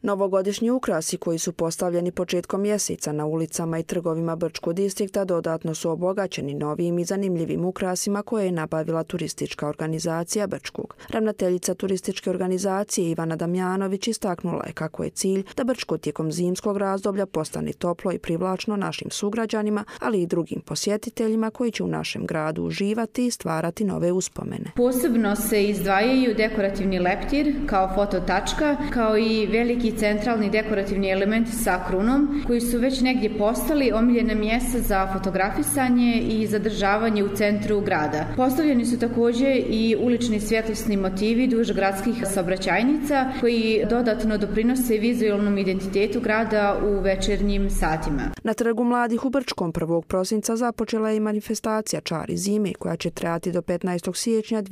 Novogodišnji ukrasi koji su postavljeni početkom mjeseca na ulicama i trgovima Brčkog distrikta dodatno su obogaćeni novim i zanimljivim ukrasima koje je nabavila turistička organizacija Brčkog. Ravnateljica turističke organizacije Ivana Damjanović istaknula je kako je cilj da Brčko tijekom zimskog razdoblja postane toplo i privlačno našim sugrađanima, ali i drugim posjetiteljima koji će u našem gradu uživati i stvarati nove uspomene. Posebno se izdvajaju dekorativni leptir kao fototačka, kao i veliki centralni dekorativni element sa krunom, koji su već negdje postali omiljena mjesta za fotografisanje i zadržavanje u centru grada. Postavljeni su također i ulični svjetlosni motivi duž gradskih saobraćajnica koji dodatno doprinose vizualnom identitetu grada u večernjim satima. Na Trgu mladih u Brčkom 1. prosinca započela je manifestacija Čari zime koja će trajati do 15. siječnja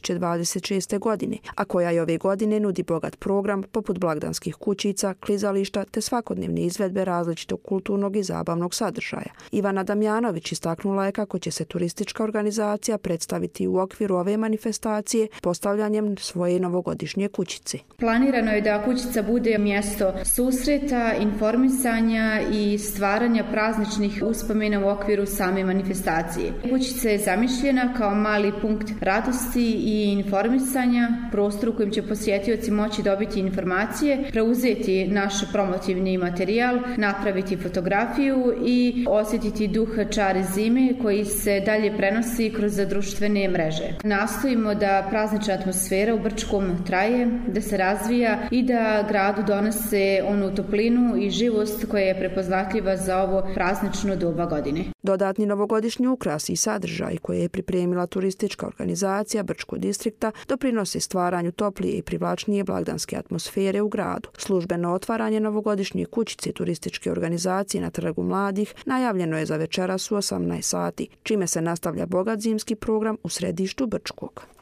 2026. godine, a koja i ove godine nudi bogat program poput blagdanskih kućica, klizališta te svakodnevne izvedbe različitog kulturnog i zabavnog sadržaja. Ivana Damjanović istaknula je kako će se turistička organizacija predstaviti u okviru ove manifestacije postavljanjem svoje novogodišnje kućice. Planirano je da kućica bude mjesto susreta, informisanja i stvaranja prazničnih uspomena u okviru same manifestacije. Kućica je zamišljena kao mali punkt radosti i informisanja, prostor u kojem će posjetioci moći dobiti informacije, preuzeti naš promotivni materijal, napraviti fotografiju i osjetiti duh čari zime koji se dalje prenosi kroz društvene mreže. Nastojimo da praznična atmosfera u Brčkom traje, da se razvija i da gradu donose onu toplinu i živost koja je prepoznatljiva za ovo praznično doba godine. Dodatni novogodišnji ukrasi i sadržaj koje je pripremila turistička organizacija Brčkog distrikta doprinose stvaranju toplije i privlačnije blagdanske atmosfere u gradu. Službeno otvaranje novogodišnje kućice turističke organizacije na Trgu mladih najavljeno je za večeras u 18 sati, čime se nastavlja bogat zimski program u središtu Brčkog.